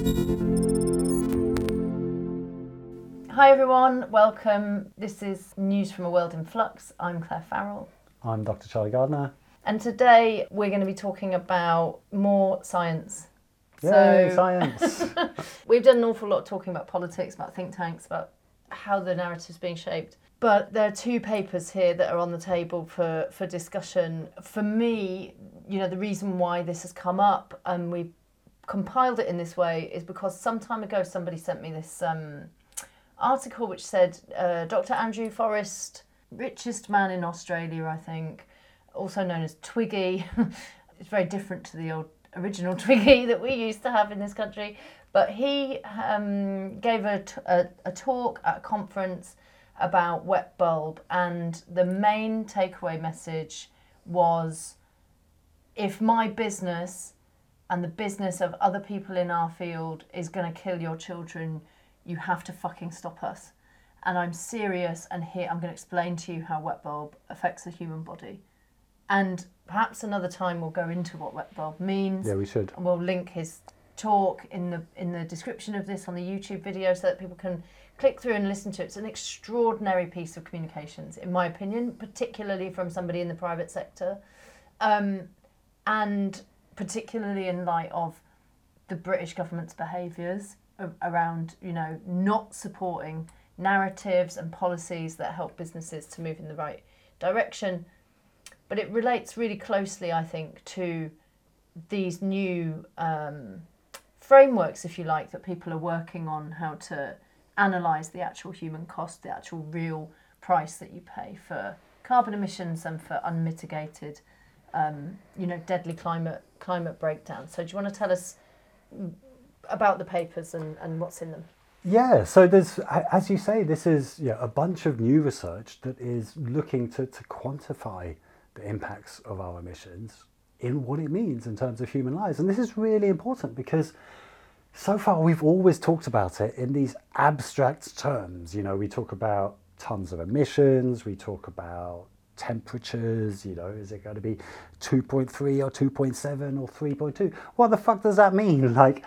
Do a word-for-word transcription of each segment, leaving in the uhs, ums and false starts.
Hi everyone, welcome. This is News from a World in Flux. I'm Claire Farrell. I'm Doctor Charlie Gardner. And today we're going to be talking about more science. Yay, so, science! We've done an awful lot talking about politics, about think tanks, about how the narrative's being shaped. But there are two papers here that are on the table for, for discussion. For me, you know, the reason why this has come up and we've compiled it in this way is because some time ago somebody sent me this um, article which said uh, Doctor Andrew Forrest, richest man in Australia, I think, also known as Twiggy. It's very different to the old original Twiggy that we used to have in this country. But he um, gave a, t- a, a talk at a conference about wet bulb, and the main takeaway message was, if my business and the business of other people in our field is going to kill your children, you have to fucking stop us. And I'm serious, and here I'm going to explain to you how wet bulb affects the human body. And perhaps another time we'll go into what wet bulb means. Yeah, we should. And we'll link his talk in the in the description of this on the YouTube video so that people can click through and listen to it. It's an extraordinary piece of communications, in my opinion, particularly from somebody in the private sector. Um, and particularly in light of the British government's behaviours around, you know, not supporting narratives and policies that help businesses to move in the right direction. But it relates really closely, I think, to these new um, frameworks, if you like, that people are working on, how to analyse the actual human cost, the actual real price that you pay for carbon emissions and for unmitigated, um, you know, deadly climate climate breakdown. So do you want to tell us about the papers and, and what's in them? Yeah, so there's, as you say, this is yeah, a bunch of new research that is looking to, to quantify the impacts of our emissions in what it means in terms of human lives. And this is really important because so far we've always talked about it in these abstract terms. You know, we talk about tons of emissions, we talk about temperatures, you know, is it going to be two point three or two point seven or three point two? What the fuck does that mean? Like,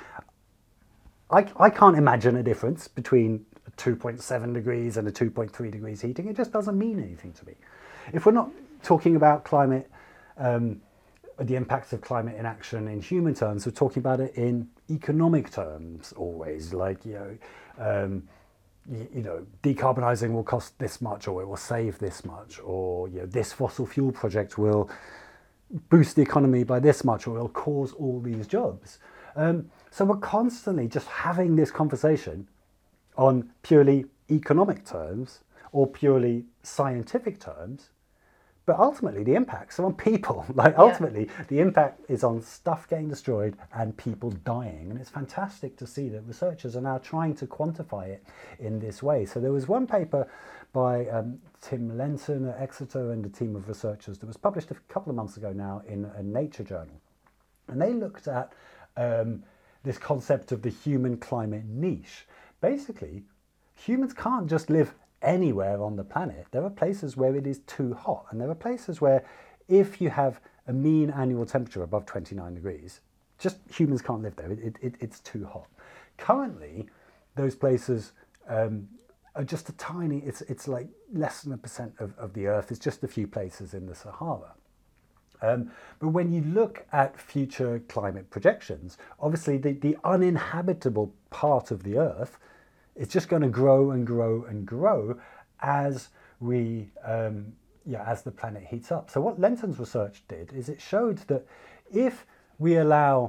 I, I can't imagine a difference between a two point seven degrees and a two point three degrees heating. It just doesn't mean anything to me. If we're not talking about climate, um, the impacts of climate inaction in human terms, we're talking about it in economic terms always, like, you know, um, you, you know, decarbonising will cost this much, or it will save this much, or, you know, this fossil fuel project will boost the economy by this much, or it will cause all these jobs. Um, so we're constantly just having this conversation on purely economic terms or purely scientific terms, but ultimately the impacts are on people. Like, ultimately yeah. the impact is on stuff getting destroyed and people dying. And it's fantastic to see that researchers are now trying to quantify it in this way. So there was one paper by um, Tim Lenton at Exeter and a team of researchers that was published a couple of months ago now in a Nature journal. And they looked at um, this concept of the human climate niche. Basically, humans can't just live anywhere on the planet. There are places where it is too hot, and there are places where if you have a mean annual temperature above twenty-nine degrees, just humans can't live there. It, it, it's too hot. Currently, those places um, are just a tiny, it's, it's like less than a percent of, of the Earth. It's just a few places in the Sahara. Um, but when you look at future climate projections, obviously the, the uninhabitable part of the Earth is just going to grow and grow and grow as we, um, yeah, as the planet heats up. So what Lenton's research did is it showed that if we allow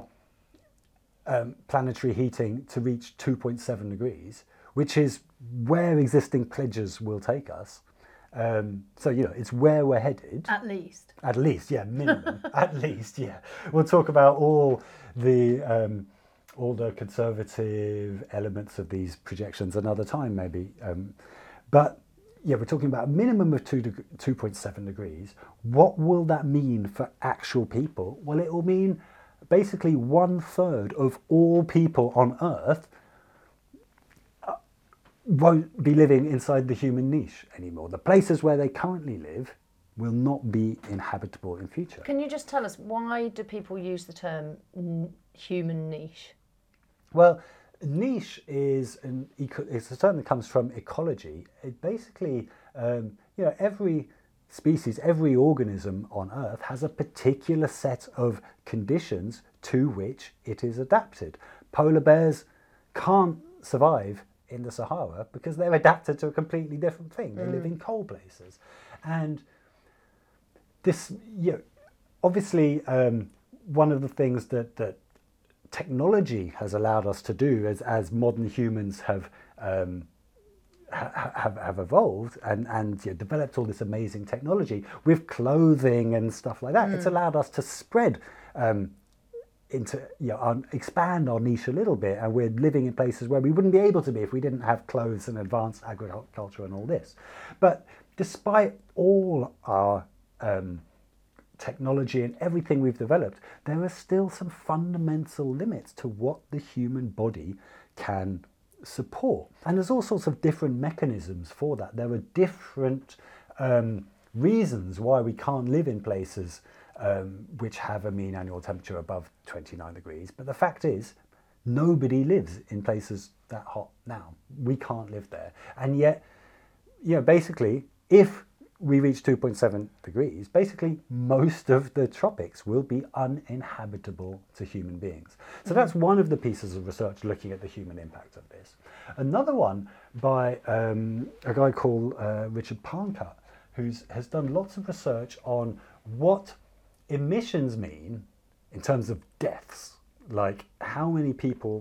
um, planetary heating to reach two point seven degrees, which is where existing pledges will take us, Um, so, you know, it's where we're headed. At least. At least, yeah, minimum. At least, yeah. We'll talk about all the um, all the conservative elements of these projections another time, maybe. Um, but, yeah, we're talking about a minimum of two deg- two point seven degrees. What will that mean for actual people? Well, it will mean basically one third of all people on Earth won't be living inside the human niche anymore. The places where they currently live will not be inhabitable in future. Can you just tell us, why do people use the term n- human niche? Well, niche is an eco, it's a term that comes from ecology. It basically, um, you know, every species, every organism on Earth has a particular set of conditions to which it is adapted. Polar bears can't survive in the Sahara because they're adapted to a completely different thing. They mm. live in cold places. And this, you know, obviously, um, one of the things that, that technology has allowed us to do as, as modern humans have um, ha, have, have evolved and, and you know, developed all this amazing technology with clothing and stuff like that. Mm. It's allowed us to spread um, into, you know, our, expand our niche a little bit, and we're living in places where we wouldn't be able to be if we didn't have clothes and advanced agriculture and all this. But despite all our um, technology and everything we've developed, there are still some fundamental limits to what the human body can support. And there's all sorts of different mechanisms for that. There are different um, reasons why we can't live in places um, which have a mean annual temperature above twenty-nine degrees. But the fact is, nobody lives in places that hot now. We can't live there. And yet, you know, basically, if we reach two point seven degrees, basically most of the tropics will be uninhabitable to human beings. So mm-hmm. that's one of the pieces of research looking at the human impact of this. Another one by um, a guy called uh, Richard Pankut, who has done lots of research on what emissions mean in terms of deaths, like how many people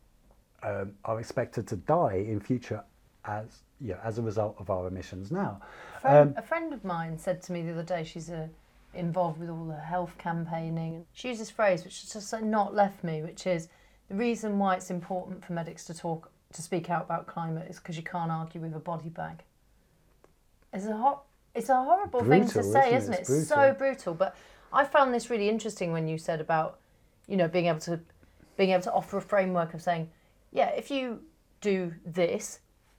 um, are expected to die in future as yeah, as a result of our emissions now. A friend, um, a friend of mine said to me the other day, she's uh, involved with all the health campaigning. She used this phrase, which has just like, not left me, which is the reason why it's important for medics to talk, to speak out about climate is because you can't argue with a body bag. It's a, hor- it's a horrible brutal, thing to say, isn't it? It's, it's so brutal. But I found this really interesting when you said about, you know, being able to being able to offer a framework of saying, yeah, if you do this,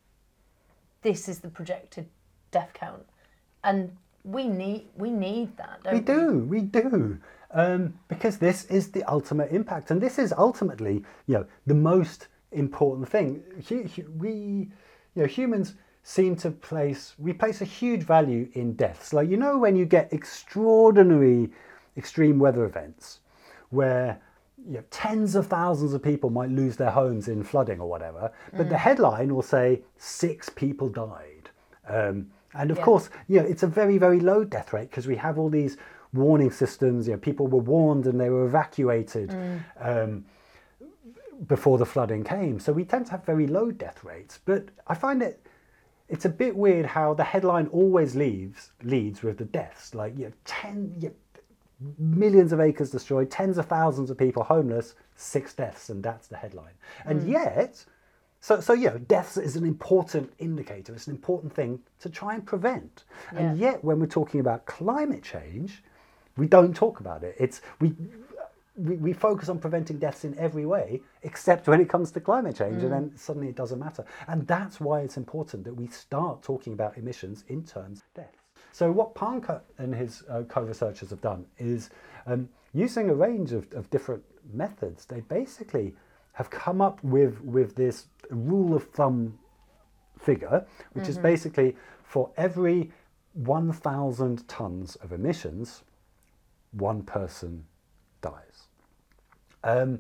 this is the projected death count, and we need we need that. Don't we we do, we do, um, because this is the ultimate impact, and this is ultimately, you know, the most important thing. We, you know, humans seem to place we place a huge value in deaths. Like, you know, when you get extraordinary, extreme weather events, where you know, tens of thousands of people might lose their homes in flooding or whatever, but mm. the headline will say six people died. Um, and of yeah. course, you know, it's a very, very low death rate because we have all these warning systems. You know, people were warned and they were evacuated mm. um, before the flooding came. So we tend to have very low death rates. But I find it it's a bit weird how the headline always leaves leads with the deaths. Like, you know, ten. You know, millions of acres destroyed, tens of thousands of people homeless, six deaths, and that's the headline. And mm. yet, so so you know, deaths is an important indicator. It's an important thing to try and prevent. Yeah. And yet, when we're talking about climate change, we don't talk about it. It's we we, we focus on preventing deaths in every way, except when it comes to climate change, mm. and then suddenly it doesn't matter. And that's why it's important that we start talking about emissions in terms of deaths. So what Pankut and his uh, co-researchers have done is, um, using a range of, of different methods, they basically have come up with, with this rule of thumb figure, which mm-hmm. is basically for every one thousand tons of emissions, one person dies. Um,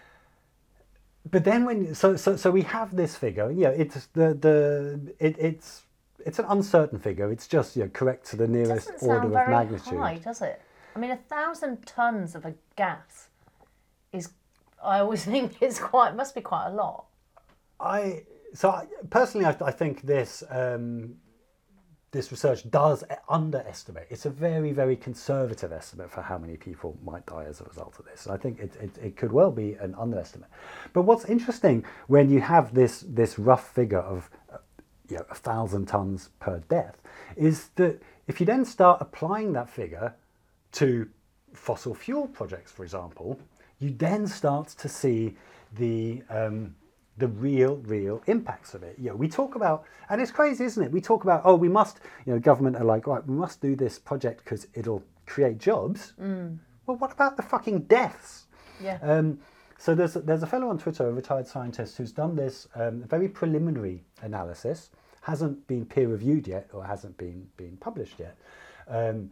but then when, so, so, so we have this figure, yeah, it's the, the, it, it's, It's an uncertain figure. It's just, you know, correct to the nearest order of very magnitude. High, does it? I mean, a thousand tons of a gas is, I always think, it's quite must be quite a lot. I so I, personally, I, I think this um, this research does underestimate. It's a very, very conservative estimate for how many people might die as a result of this. I think it, it, it could well be an underestimate. But what's interesting when you have this this rough figure of uh, you know, a thousand tons per death is that if you then start applying that figure to fossil fuel projects, for example, you then start to see the um, the real, real impacts of it. You know, we talk about, and it's crazy, isn't it? We talk about, oh, we must, you know, government are like, right, we must do this project because it'll create jobs. Mm. Well, what about the fucking deaths? Yeah. Um, So there's a, there's a fellow on Twitter, a retired scientist, who's done this um, very preliminary analysis. Hasn't been peer reviewed yet, or hasn't been been published yet. Um,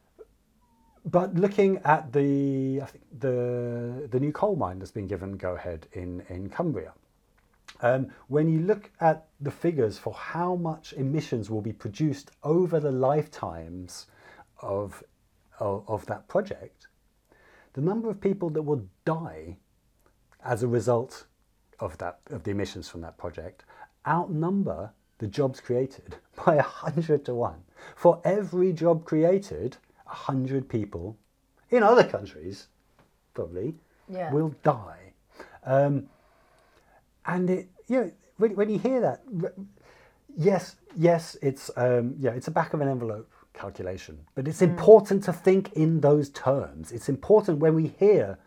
but looking at the I think the the new coal mine that's been given go ahead in in Cumbria. Um, when you look at the figures for how much emissions will be produced over the lifetimes of, of, of that project, the number of people that will die as a result of that of the emissions from that project outnumber the jobs created by a hundred to one. For every job created, a hundred people in other countries probably yeah. will die. Um, And it, you know, when, when you hear that, yes, yes, it's um, yeah, it's a back of an envelope calculation, but it's mm. important to think in those terms. It's important when we hear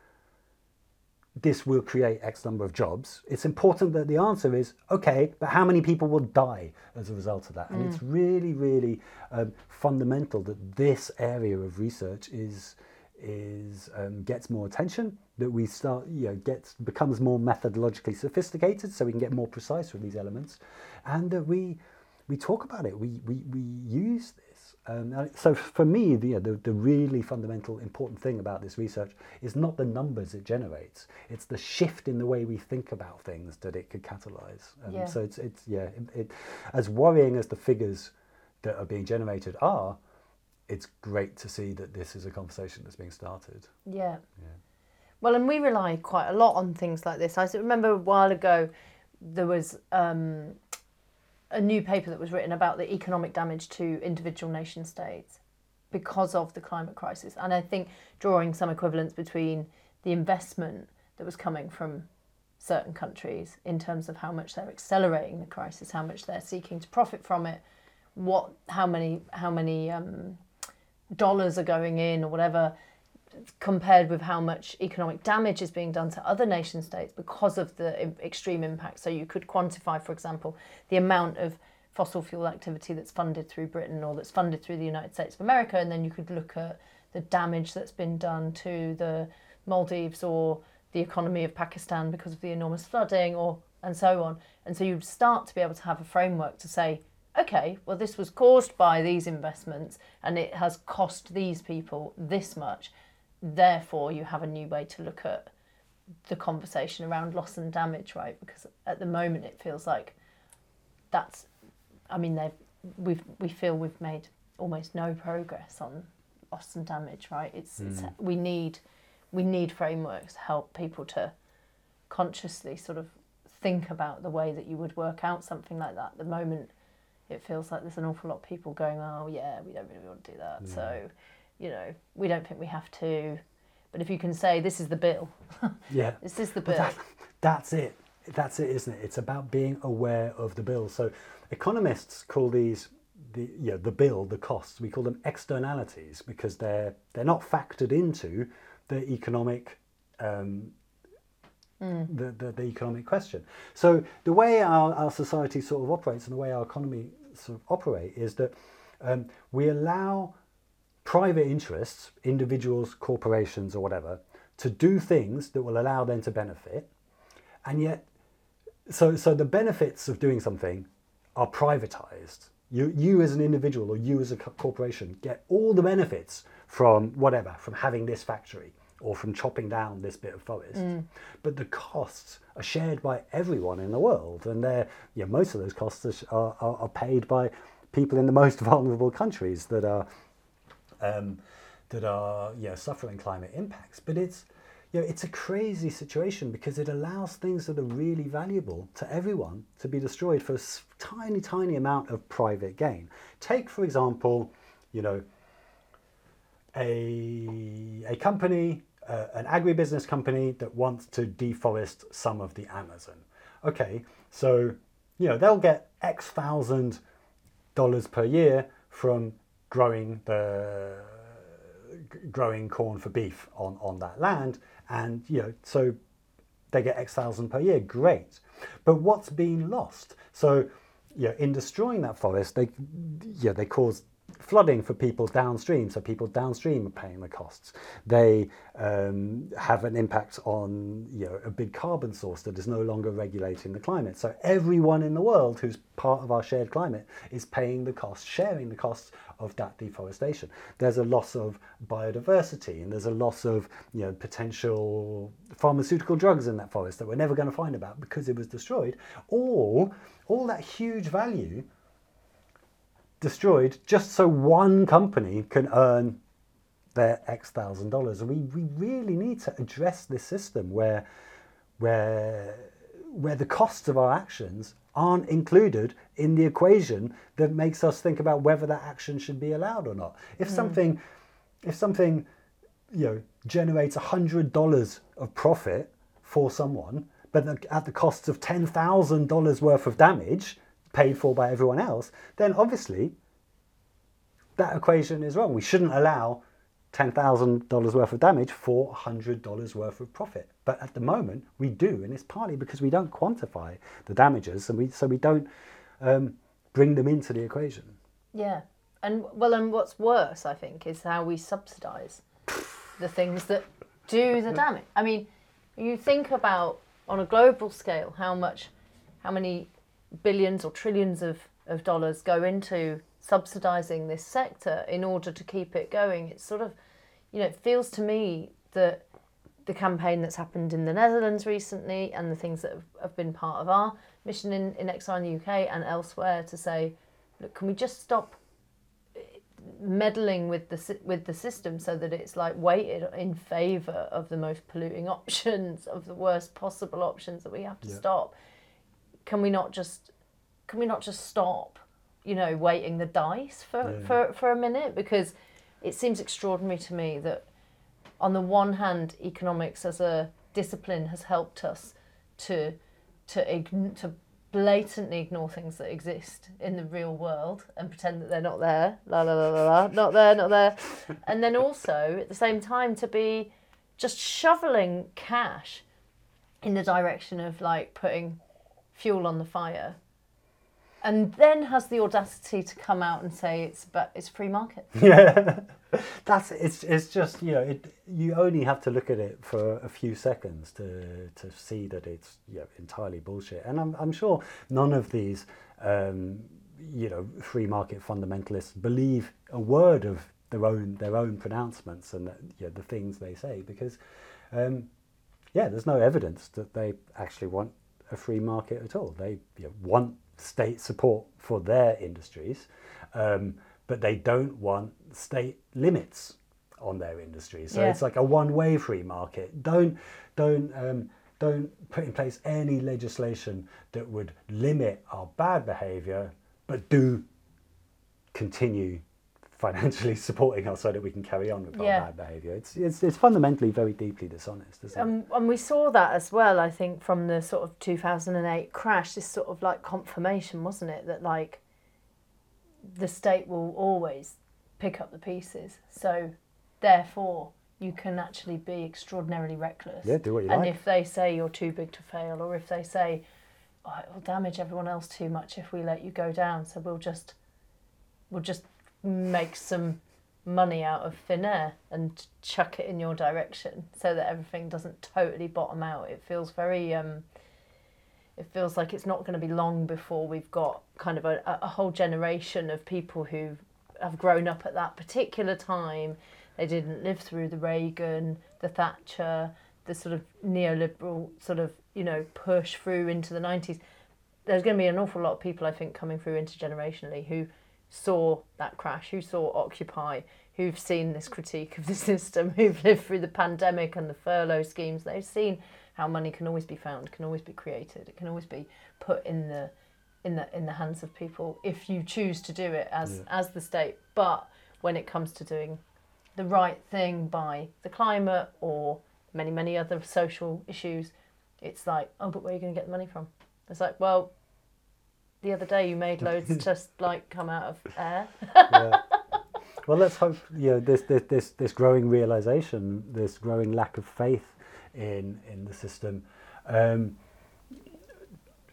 this will create X number of jobs. It's important that the answer is okay, but how many people will die as a result of that? And mm. it's really, really um, fundamental that this area of research is. is um, gets more attention, that we start, you know, gets becomes more methodologically sophisticated, so we can get more precise with these elements, and that we we talk about it, we we, we use this. Um, so for me, the, the the really fundamental important thing about this research is not the numbers it generates; it's the shift in the way we think about things that it could catalyze. Um, yeah. So it's it's yeah, it, it, as worrying as the figures that are being generated are. It's great to see that this is a conversation that's being started. Yeah. yeah. Well, and we rely quite a lot on things like this. I remember a while ago there was um, a new paper that was written about the economic damage to individual nation states because of the climate crisis. And I think drawing some equivalence between the investment that was coming from certain countries in terms of how much they're accelerating the crisis, how much they're seeking to profit from it, what, how many, how many, um, dollars are going in or whatever, compared with how much economic damage is being done to other nation states because of the extreme impact. So you could quantify, for example, the amount of fossil fuel activity that's funded through Britain or that's funded through the United States of America, and then you could look at the damage that's been done to the Maldives or the economy of Pakistan because of the enormous flooding, or and so on. And so you'd start to be able to have a framework to say, okay, well, this was caused by these investments and it has cost these people this much. Therefore, you have a new way to look at the conversation around loss and damage, right? Because at the moment, it feels like that's, I mean, they've, we've, we feel we've made almost no progress on loss and damage, right? It's, mm. it's we need, we need frameworks to help people to consciously sort of think about the way that you would work out something like that. At the moment, it feels like there's an awful lot of people going, oh yeah, we don't really want to do that. Yeah. So, you know, we don't think we have to. But if you can say, this is the bill. yeah. This is the bill. That, that's it. That's it, isn't it? It's about being aware of the bill. So economists call these, the you know, the bill, the costs, we call them externalities because they're they're not factored into the economic um, Mm. The, the, the economic question. So the way our, our society sort of operates and the way our economy sort of operate is that um, we allow private interests, individuals, corporations or whatever, to do things that will allow them to benefit. And yet, so so the benefits of doing something are privatized. You, you as an individual or you as a corporation get all the benefits from whatever, from having this factory or from chopping down this bit of forest. Mm. But the costs are shared by everyone in the world. And they're, you know, most of those costs are, are, are paid by people in the most vulnerable countries that are um, that are you know, suffering climate impacts. But it's, you know, it's a crazy situation because it allows things that are really valuable to everyone to be destroyed for a tiny, tiny amount of private gain. Take, for example, you know, a, a company, uh, an agribusiness company that wants to deforest some of the Amazon. Okay, so, you know, they'll get X thousand dollars per year from growing the growing corn for beef on, on that land. And, you know, so they get X thousand per year, great. But what's been lost? So, you know, in destroying that forest, they, yeah, they cause flooding for people downstream, so people downstream are paying the costs. They um, have an impact on, you know, a big carbon source that is no longer regulating the climate. So everyone in the world who's part of our shared climate is paying the cost, sharing the costs of that deforestation. There's a loss of biodiversity, and there's a loss of, you know, potential pharmaceutical drugs in that forest that we're never going to find about because it was destroyed. All, all that huge value destroyed just so one company can earn their X thousand dollars. And we, we really need to address this system where where where the costs of our actions aren't included in the equation that makes us think about whether that action should be allowed or not. If mm. something if something you know generates a hundred dollars of profit for someone, but at the cost of ten thousand dollars worth of damage paid for by everyone else, then obviously that equation is wrong. We shouldn't allow ten thousand dollars worth of damage for one hundred dollars worth of profit. But at the moment we do, and it's partly because we don't quantify the damages, and we so we don't um, bring them into the equation. Yeah, and well, and what's worse, I think, is how we subsidise the things that do the damage. I mean, you think about on a global scale how much, how many billions or trillions of, of dollars go into subsidising this sector in order to keep it going. It's sort of, you know, it feels to me that the campaign that's happened in the Netherlands recently and the things that have, have been part of our mission in, in Exile in the U K and elsewhere to say, look, can we just stop meddling with the with the system so that it's like weighted in favour of the most polluting options, of the worst possible options that we have to yeah. stop? Can we not just can we not just stop, you know, weighting the dice for, yeah. for, for a minute? Because it seems extraordinary to me that on the one hand, economics as a discipline has helped us to to ign- to blatantly ignore things that exist in the real world and pretend that they're not there. La la la la la, not there, not there. And then also at the same time to be just shoveling cash in the direction of like putting fuel on the fire, and then has the audacity to come out and say it's but it's free market. Yeah, that's it's it's just, you know, it you only have to look at it for a few seconds to to see that it's, you know, entirely bullshit. And I'm I'm sure none of these um, you know free market fundamentalists believe a word of their own their own pronouncements and that, you know, the things they say, because um, yeah, there's no evidence that they actually want a free market at all. They, you know, want state support for their industries, um, but they don't want state limits on their industries. So yeah. It's like a one-way free market. Don't don't um, don't put in place any legislation that would limit our bad behaviour, but do continue financially supporting us so that we can carry on with yeah. our bad behaviour. It's, it's it's fundamentally very deeply dishonest, isn't um, it? And we saw that as well, I think, from the sort of two thousand eight crash, this sort of like confirmation, wasn't it, that like the state will always pick up the pieces. So therefore you can actually be extraordinarily reckless. Yeah, do what you and like. And if they say you're too big to fail, or if they say, oh, it will damage everyone else too much if we let you go down, so we'll just we'll just make some money out of thin air and chuck it in your direction so that everything doesn't totally bottom out. It feels very um it feels like it's not going to be long before we've got kind of a, a whole generation of people who have grown up at that particular time. They didn't live through the Reagan, the Thatcher, the sort of neoliberal sort of, you know, push through into the nineties. There's going to be an awful lot of people, I think, coming through intergenerationally who saw that crash, who saw Occupy, who've seen this critique of the system, who've lived through the pandemic and the furlough schemes. They've seen how money can always be found, can always be created, it can always be put in the in the in the hands of people if you choose to do it as yeah. as the state. But when it comes to doing the right thing by the climate or many many other social issues, it's like, oh, but where are you going to get the money from? It's like, well, the other day you made loads just like come out of air. Yeah. Well, let's hope, you know, this, this this this growing realization, this growing lack of faith in in the system, um,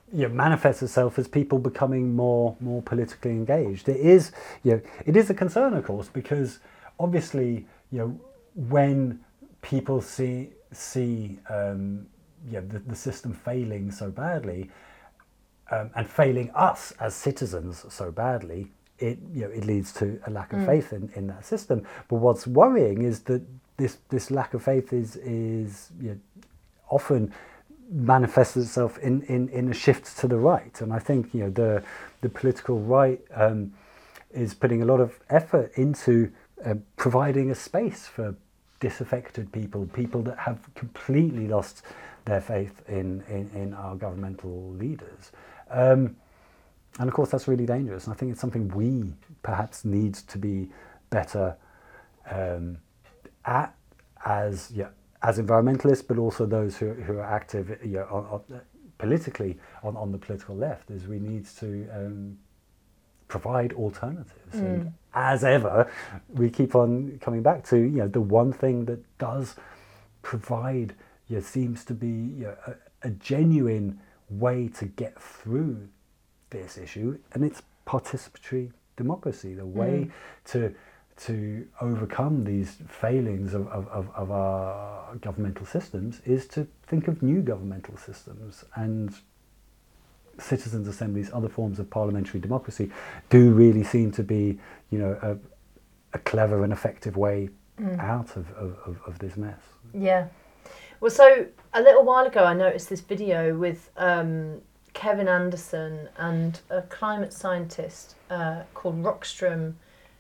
you know, manifests itself as people becoming more more politically engaged. It is, you know, it is a concern, of course, because obviously, you know, when people see see um, you know, the, the system failing so badly, um, and failing us as citizens so badly, it you know it leads to a lack of mm. faith in, in that system. But what's worrying is that this this lack of faith is is you know, often manifests itself in, in, in a shift to the right. And I think you know the the political right um, is putting a lot of effort into uh, providing a space for disaffected people, people that have completely lost their faith in, in, in our governmental leaders. Um, and of course that's really dangerous. And I think it's something we perhaps need to be better um, at as yeah. as environmentalists, but also those who, who are active you know, on, on, politically on, on the political left, is we need to um, provide alternatives. Mm. And as ever, we keep on coming back to you know the one thing that does provide, you know, seems to be you know, a, a genuine way to get through this issue, and it's participatory democracy, the way mm. to to overcome these failings of, of, of, of our governmental systems is to think of new governmental systems. And citizens' assemblies, other forms of parliamentary democracy, do really seem to be, you know, a, a clever and effective way mm. out of, of, of this mess. Yeah. Well, so a little while ago I noticed this video with um, Kevin Anderson and a climate scientist uh, called Rockström.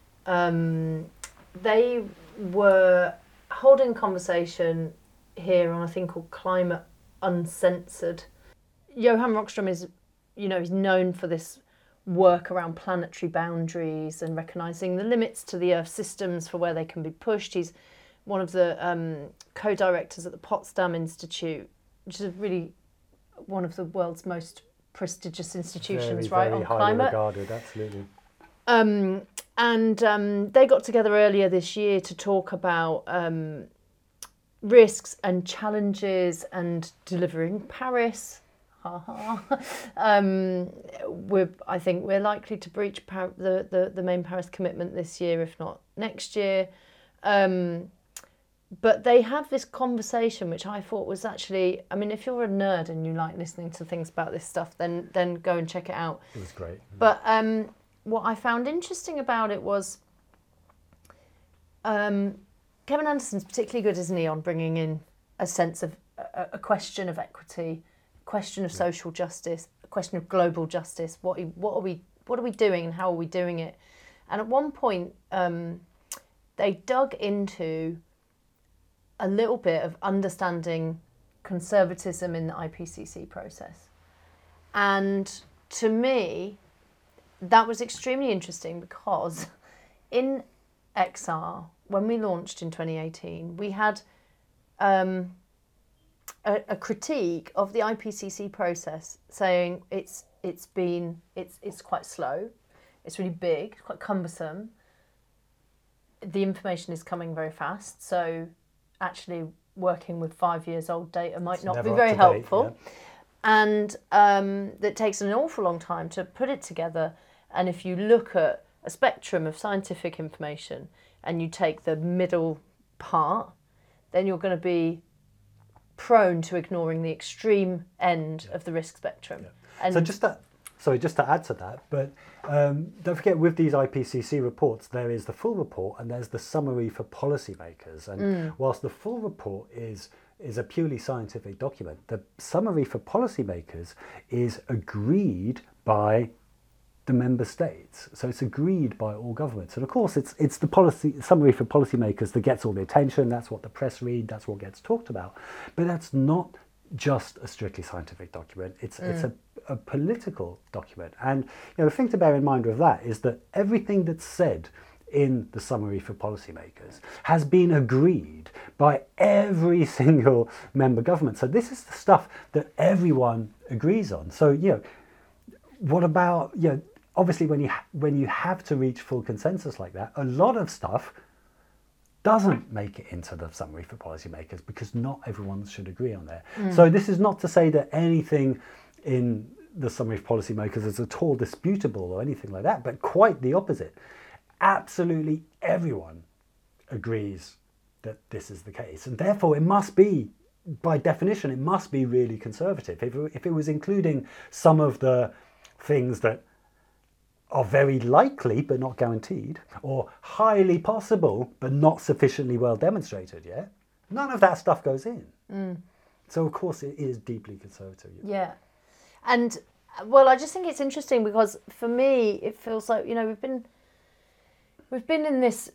Um, they were holding a conversation here on a thing called Climate Uncensored. Johan Rockström is, you know, he's known for this work around planetary boundaries and recognising the limits to the Earth systems for where they can be pushed. He's one of the um, co-directors at the Potsdam Institute, which is really one of the world's most prestigious institutions, very, right, very on highly climate. regarded, absolutely. Um, and um, they got together earlier this year to talk about um, risks and challenges and delivering Paris. Ha ha. um, we're, I think we're likely to breach Par- the, the, the main Paris commitment this year, if not next year. Um, but they have this conversation, which I thought was actually, I mean, if you're a nerd and you like listening to things about this stuff, then then go and check it out. It was great. But um, what I found interesting about it was um, Kevin Anderson's particularly good, isn't he, on bringing in a sense of a, a question of equity, a question of yeah. social justice, a question of global justice. What what are we what are we doing and how are we doing it? And at one point, um, they dug into a little bit of understanding conservatism in the I P C C process. And to me, that was extremely interesting because in X R, when we launched in twenty eighteen, we had um, a, a critique of the I P C C process, saying it's it's been it's it's quite slow, it's really big, it's quite cumbersome. The information is coming very fast, so actually working with five years old data might it's not be very helpful. Date, yeah. And um, that takes an awful long time to put it together. And if you look at a spectrum of scientific information and you take the middle part, then you're going to be prone to ignoring the extreme end yeah. of the risk spectrum. Yeah. And so just that, sorry, just to add to that, but um, don't forget with these I P C C reports, there is the full report and there's the summary for policymakers. And mm. whilst the full report is is a purely scientific document, the summary for policymakers is agreed by the member states. So it's agreed by all governments. And of course, it's it's the policy summary for policymakers that gets all the attention. That's what the press read. That's what gets talked about. But that's not just a strictly scientific document. It's mm. it's a, a political document. And you know, the thing to bear in mind with that is that everything that's said in the summary for policymakers has been agreed by every single member government. So this is the stuff that everyone agrees on. So you know, what about you know? Obviously, when you ha- when you have to reach full consensus like that, a lot of stuff doesn't make it into the summary for policymakers because not everyone should agree on there. Mm. So this is not to say that anything in the summary of policymakers as at all disputable or anything like that, but quite the opposite. Absolutely everyone agrees that this is the case, and therefore it must be, by definition, it must be really conservative. If it, if it was including some of the things that are very likely but not guaranteed, or highly possible but not sufficiently well demonstrated yet, none of that stuff goes in. Mm. So of course it is deeply conservative. Yeah. And well, I just think it's interesting because for me it feels like, you know, we've been we've been in this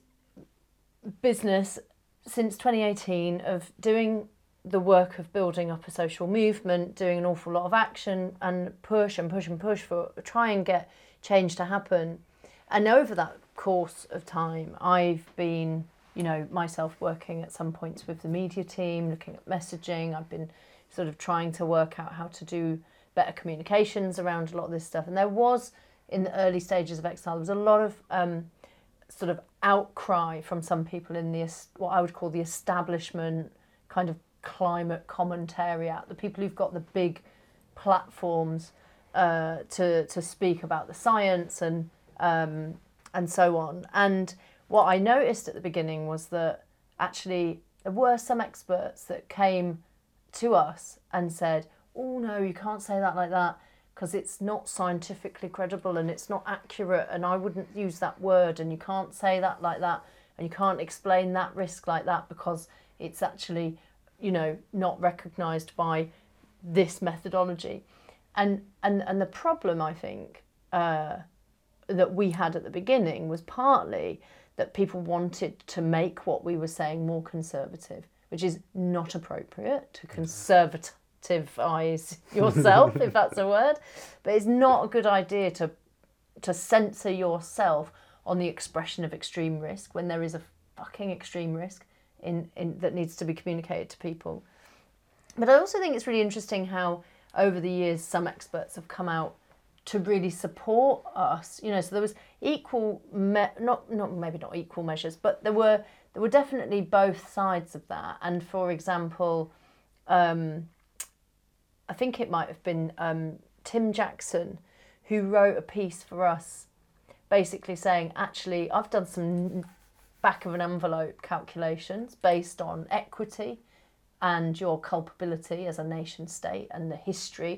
business since twenty eighteen of doing the work of building up a social movement, doing an awful lot of action and push and push and push for try and get change to happen. And over that course of time, I've been, you know, myself working at some points with the media team, looking at messaging. I've been sort of trying to work out how to do better communications around a lot of this stuff. And there was, in the early stages of Exile, there was a lot of um, sort of outcry from some people in the what I would call the establishment kind of climate commentariat, the people who've got the big platforms uh, to to speak about the science and um, and so on. And what I noticed at the beginning was that actually there were some experts that came to us and said, "Oh no, you can't say that like that because it's not scientifically credible and it's not accurate, and I wouldn't use that word, and you can't say that like that, and you can't explain that risk like that because it's actually, you know, not recognised by this methodology." And and and the problem, I think, uh, that we had at the beginning was partly that people wanted to make what we were saying more conservative, which is not appropriate to conservativize yourself, if that's a word. But it's not a good idea to to censor yourself on the expression of extreme risk when there is a fucking extreme risk in, in that needs to be communicated to people. But I also think it's really interesting how over the years some experts have come out to really support us. You know, so there was equal, me- not not maybe not equal measures, but there were there were definitely both sides of that. And for example, um, I think it might have been um, Tim Jackson who wrote a piece for us, basically saying, actually, I've done some back of an envelope calculations based on equity and your culpability as a nation state and the history.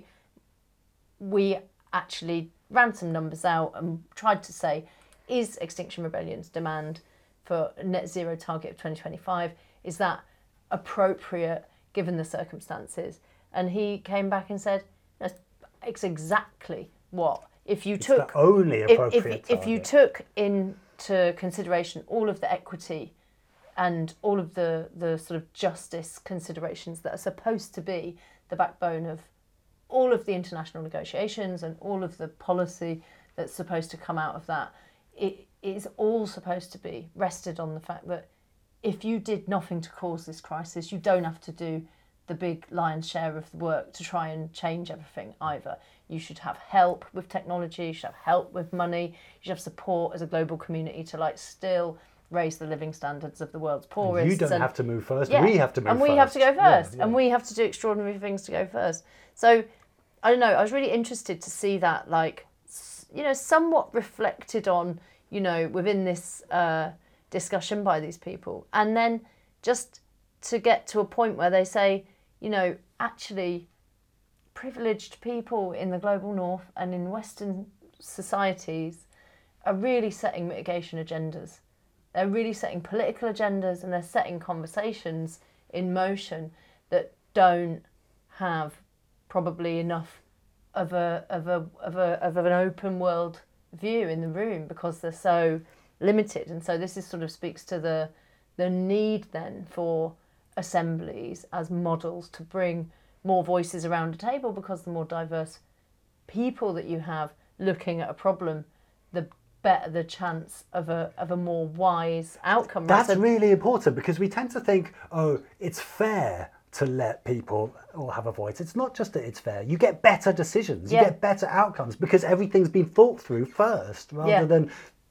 We actually ran some numbers out and tried to say, is Extinction Rebellion's demand for a net zero target of twenty twenty-five, is that appropriate given the circumstances? And he came back and said, no, it's exactly what. If you It's took the only appropriate if, if, if you target. took into consideration all of the equity and all of the, the sort of justice considerations that are supposed to be the backbone of all of the international negotiations and all of the policy that's supposed to come out of that, it is all supposed to be rested on the fact that if you did nothing to cause this crisis, you don't have to do the big lion's share of the work to try and change everything either. You should have help with technology, you should have help with money, you should have support as a global community to like still raise the living standards of the world's poorest. You don't and, have to move first, yeah, we have to move and we first. have to go first, Yeah, yeah. and we have to do extraordinary things to go first. So, I don't know, I was really interested to see that, like, you know, somewhat reflected on, you know, within this uh, discussion by these people. And then just to get to a point where they say, you know, actually, privileged people in the global north and in Western societies are really setting mitigation agendas. They're really setting political agendas and they're setting conversations in motion that don't have probably enough of a of a of a of an open world view in the room because they're so limited. And so this is sort of speaks to the the need then for assemblies as models to bring more voices around a table, because the more diverse people that you have looking at a problem, the better the chance of a of a more wise outcome. That's right? So, really important, because we tend to think, oh, it's fair to let people all have a voice. It's not just that it's fair. You get better decisions, you Yeah. get better outcomes because everything's been thought through first rather Yeah. than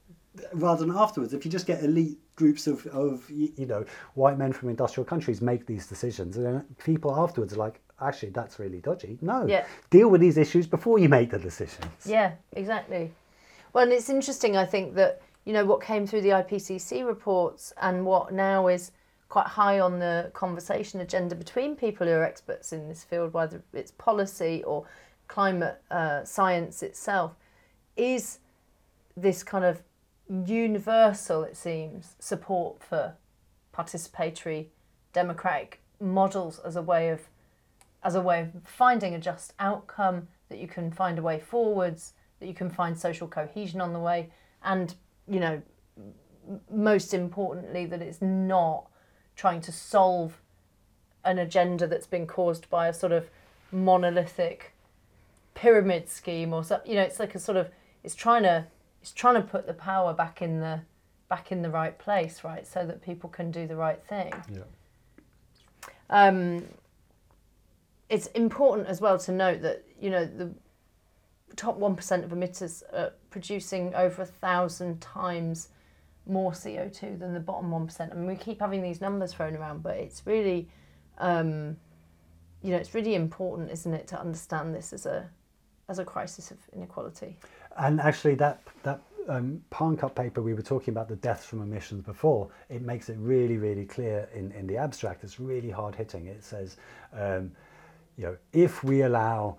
rather than afterwards. If you just get elite groups of, of y- you know, white men from industrial countries make these decisions, and then people afterwards are like, actually that's really dodgy. No, Yeah. deal with these issues before you make the decisions. Yeah, exactly. Well, and it's interesting, I think, that, you know, what came through the I P C C reports and what now is quite high on the conversation agenda between people who are experts in this field, whether it's policy or climate uh, science itself, is this kind of universal, it seems, support for participatory democratic models as a way of as a way of finding a just outcome, that you can find a way forwards, that you can find social cohesion on the way, and, you know, most importantly, that it's not trying to solve an agenda that's been caused by a sort of monolithic pyramid scheme or something. You know, it's like a sort of, it's trying to it's trying to put the power back in the back in the right place, right, so that people can do the right thing. Yeah. Um, it's important as well to note that, you know, the top one percent of emitters are producing over a thousand times more C O two than the bottom one percent. I mean, we keep having these numbers thrown around, but it's really, um, you know, it's really important, isn't it, to understand this as a as a crisis of inequality. And actually, that that um, Parncup paper, we were talking about the deaths from emissions before, it makes it really, really clear in, in the abstract. It's really hard hitting. It says, um, you know, if we allow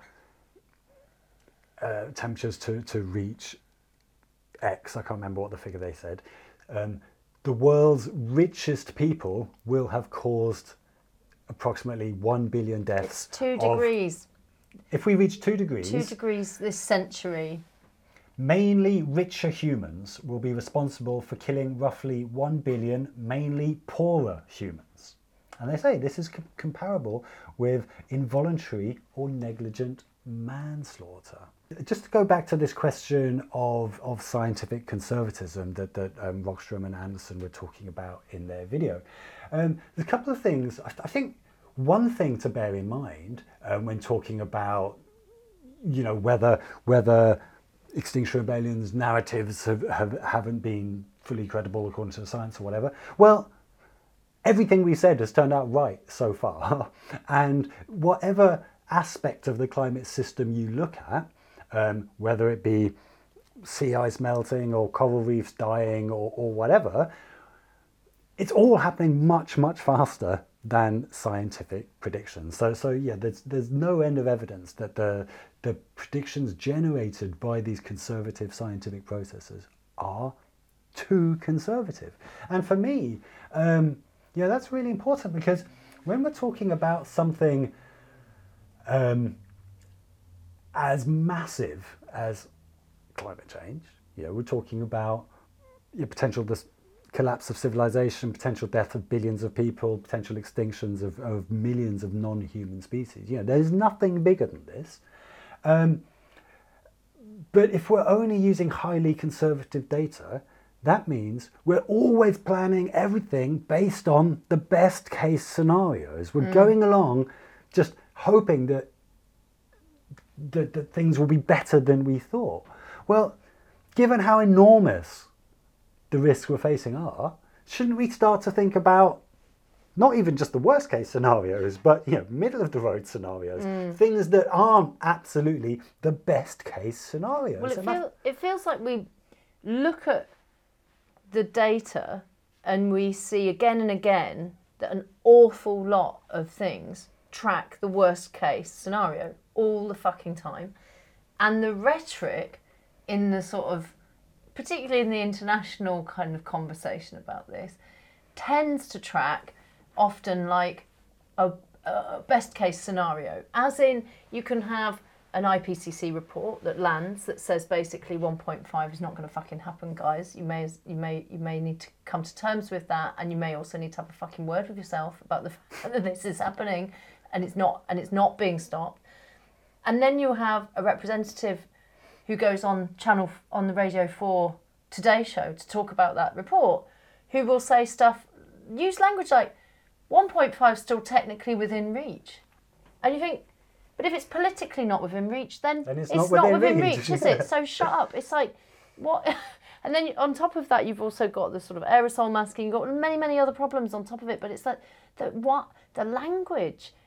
uh, temperatures to, to reach X, I can't remember what the figure they said, um, the world's richest people will have caused approximately one billion deaths. It's two of, degrees. If we reach two degrees, Two degrees this century. mainly richer humans will be responsible for killing roughly one billion mainly poorer humans. And they say this is com- comparable with involuntary or negligent manslaughter. Just to go back to this question of, of scientific conservatism that, that um, Rockstrom and Anderson were talking about in their video, um, there's a couple of things. I, I think one thing to bear in mind um, when talking about, you know, whether whether Extinction Rebellion's narratives have, have, haven't been fully credible according to the science or whatever. Well, everything we said has turned out right so far. And whatever aspect of the climate system you look at, um, whether it be sea ice melting or coral reefs dying or, or whatever, it's all happening much, much faster than scientific predictions. So, so yeah, there's there's no end of evidence that the the predictions generated by these conservative scientific processes are too conservative. And for me, um, yeah, that's really important, because when we're talking about something um, as massive as climate change, you know, we're talking about the potential dis- collapse of civilization, potential death of billions of people, potential extinctions of, of millions of non-human species. You know, there's nothing bigger than this. Um, but if we're only using highly conservative data, that means we're always planning everything based on the best case scenarios. We're mm. going along just hoping that, that that things will be better than we thought. Well, given how enormous the risks we're facing are, shouldn't we start to think about not even just the worst case scenarios, but, you know, middle of the road scenarios, mm. things that aren't absolutely the best case scenarios? Well, it, feel, it feels like we look at the data and we see again and again that an awful lot of things track the worst case scenario all the fucking time. And the rhetoric in the sort of, particularly in the international kind of conversation about this, tends to track often like a, a best case scenario, as in you can have an I P C C report that lands that says basically one point five is not going to fucking happen, guys. You may you may you may need to come to terms with that, and you may also need to have a fucking word with yourself about the fact that this is happening, and it's not and it's not being stopped. And then you have a representative who goes on channel on the Radio four Today show to talk about that report, who will say stuff, use language like one point five is still technically within reach. And you think, but if it's politically not within reach, then, then it's, it's not, not within, within reach, reach is it? So shut up. It's like, what? And then on top of that, you've also got the sort of aerosol masking, you've got many, many other problems on top of it. But it's like, the, what, the language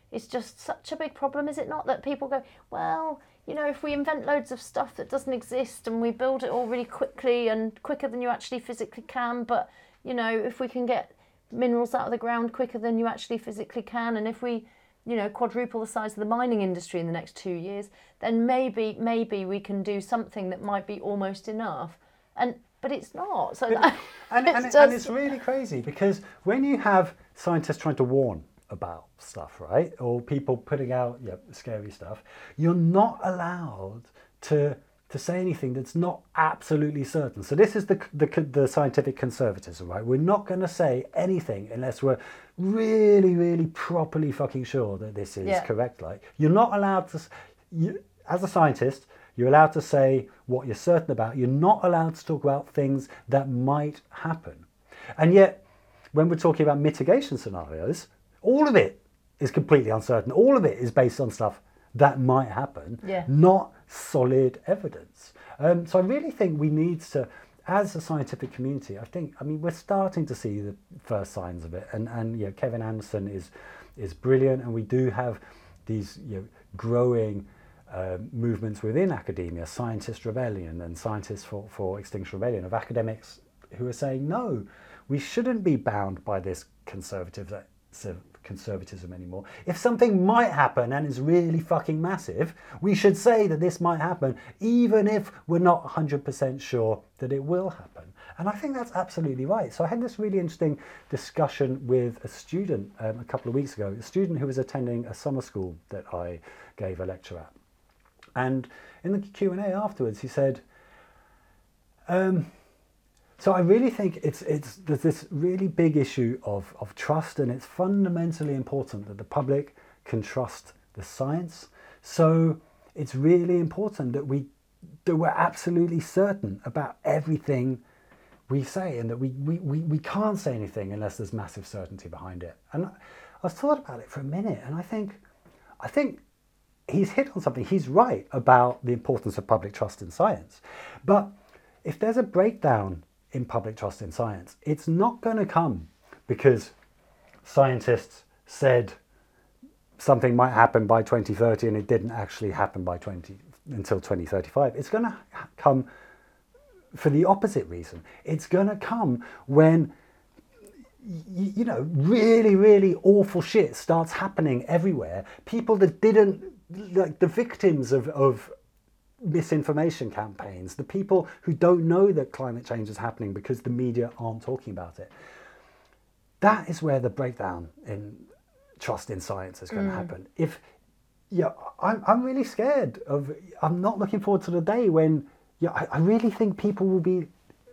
It's just such a big problem, is it not? That people go, well, you know, if we invent loads of stuff that doesn't exist and we build it all really quickly and quicker than you actually physically can, but, you know, if we can get minerals out of the ground quicker than you actually physically can, and if we, you know, quadruple the size of the mining industry in the next two years, then maybe, maybe we can do something that might be almost enough. And but it's not. So but, that, and, it's and, just... and it's really crazy, because when you have scientists trying to warn about stuff, right, or people putting out yeah, scary stuff, you're not allowed to to say anything that's not absolutely certain. So this is the the, the scientific conservatism, right? We're not going to say anything unless we're really, really properly fucking sure that this is yeah. correct. Like, you're not allowed to, you, as a scientist, you're allowed to say what you're certain about. You're not allowed to talk about things that might happen. And yet, when we're talking about mitigation scenarios, all of it is completely uncertain. All of it is based on stuff that might happen, yeah. not solid evidence. Um, so I really think we need to, as a scientific community, I think, I mean, we're starting to see the first signs of it. And, and you know, Kevin Anderson is is brilliant, and we do have these you know, growing uh, movements within academia, Scientist Rebellion and Scientists for, for Extinction Rebellion, of academics who are saying, no, we shouldn't be bound by this conservative conservatism anymore. If something might happen and is really fucking massive, we should say that this might happen, even if we're not one hundred percent sure that it will happen. And I think that's absolutely right. So I had this really interesting discussion with a student um, a couple of weeks ago, a student who was attending a summer school that I gave a lecture at. And in the Q and A afterwards, he said, um, so I really think it's it's there's this really big issue of, of trust, and it's fundamentally important that the public can trust the science. So it's really important that we that we're absolutely certain about everything we say, and that we, we, we, we can't say anything unless there's massive certainty behind it. And I was thought about it for a minute, and I think I think he's hit on something. He's right about the importance of public trust in science. But if there's a breakdown in public trust in science, it's not going to come because scientists said something might happen by twenty thirty and it didn't actually happen by twenty until twenty thirty-five. It's going to come for the opposite reason. It's going to come when y- you know really really awful shit starts happening everywhere. People that didn't, like the victims of, of misinformation campaigns, the people who don't know that climate change is happening because the media aren't talking about it. That is where the breakdown in trust in science is going mm. to happen. If yeah, I'm I'm really scared of. I'm not looking forward to the day when yeah, I, I really think people will be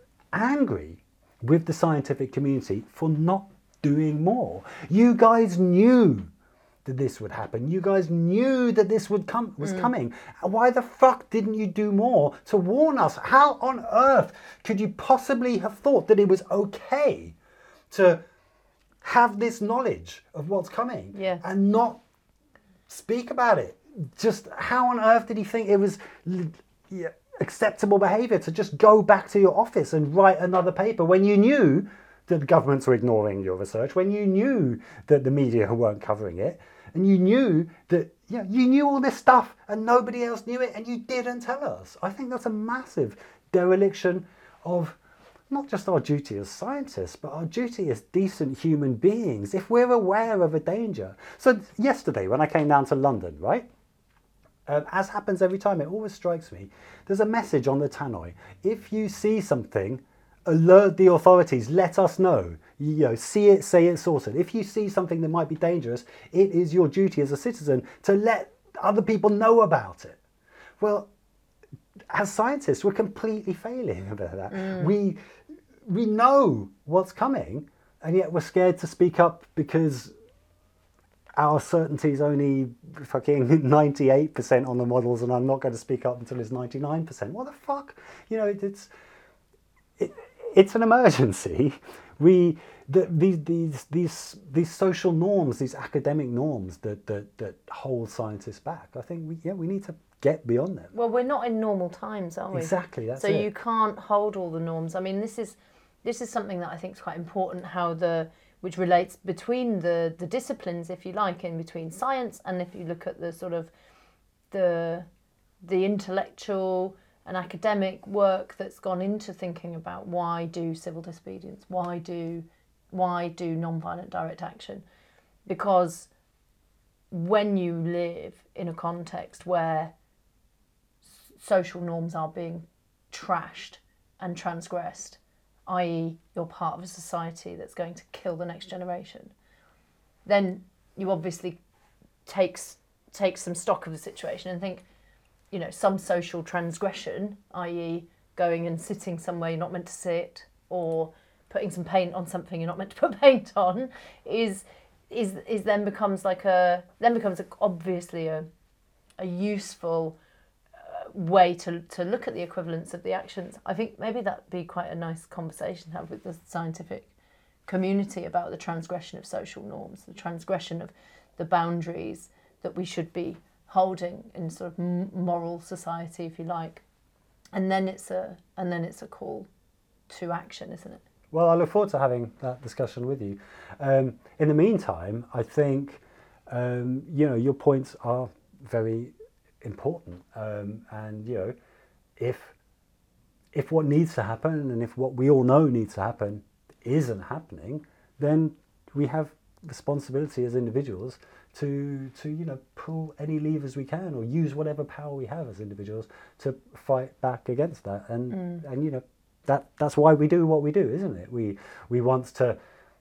angry with the scientific community for not doing more. You guys knew that this would happen. You guys knew that this would come was mm. coming. Why the fuck didn't you do more to warn us? How on earth could you possibly have thought that it was okay to have this knowledge of what's coming yeah. and not speak about it? Just how on earth did he think it was yeah, acceptable behaviour to just go back to your office and write another paper when you knew that the governments were ignoring your research, when you knew that the media weren't covering it, and you knew that yeah, you knew all this stuff and nobody else knew it and you didn't tell us? I think that's a massive dereliction of not just our duty as scientists, but our duty as decent human beings if we're aware of a danger. So yesterday when I came down to London, right, um, as happens every time, it always strikes me, there's a message on the tannoy. If you see something, alert the authorities, let us know. You know, see it, say it, sorted. If you see something that might be dangerous, it is your duty as a citizen to let other people know about it. Well, as scientists, we're completely failing about that. Mm. We we know what's coming, and yet we're scared to speak up because our certainty is only fucking ninety-eight percent on the models, and I'm not going to speak up until it's ninety-nine percent. What the fuck? You know, it, it's it, it's an emergency. We the, these these these these social norms, these academic norms that that that hold scientists back. I think we yeah we need to get beyond them. Well, we're not in normal times, are we? Exactly. That's so it. You can't hold all the norms. I mean, this is this is something that I think is quite important. How the which relates between the, the disciplines, if you like, in between science, and if you look at the sort of the the intellectual and academic work that's gone into thinking about why do civil disobedience, why do why do non-violent direct action, because when you live in a context where social norms are being trashed and transgressed, that is you're part of a society that's going to kill the next generation, then you obviously take, take some stock of the situation and think, you know, some social transgression, that is going and sitting somewhere you're not meant to sit, or putting some paint on something you're not meant to put paint on, is is is then becomes like a then becomes a, obviously a a useful uh, way to to look at the equivalence of the actions. I think maybe that'd be quite a nice conversation to have with the scientific community about the transgression of social norms, the transgression of the boundaries that we should be holding in sort of moral society, if you like, and then it's a and then it's a call to action, isn't it? Well, I look forward to having that discussion with you. Um, in the meantime, I think um, you know your points are very important, um, and you know if if what needs to happen and if what we all know needs to happen isn't happening, then we have responsibility as individuals to to you know pull any levers we can, or use whatever power we have as individuals to fight back against that. And mm. and you know that that's why we do what we do, isn't it? We we want to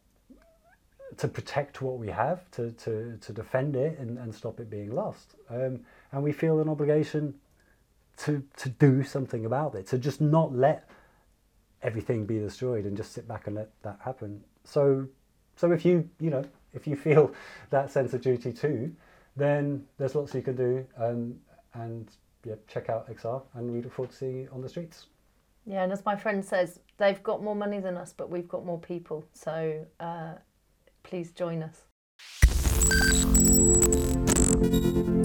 to protect what we have, to to to defend it and, and stop it being lost. Um, and we feel an obligation to to do something about it, to just not let everything be destroyed and just sit back and let that happen. So so if you you know if you feel that sense of duty too, then there's lots you can do, um, and yeah, check out X R, and we look forward to seeing you on the streets. Yeah, and as my friend says, they've got more money than us, but we've got more people. So uh, please join us.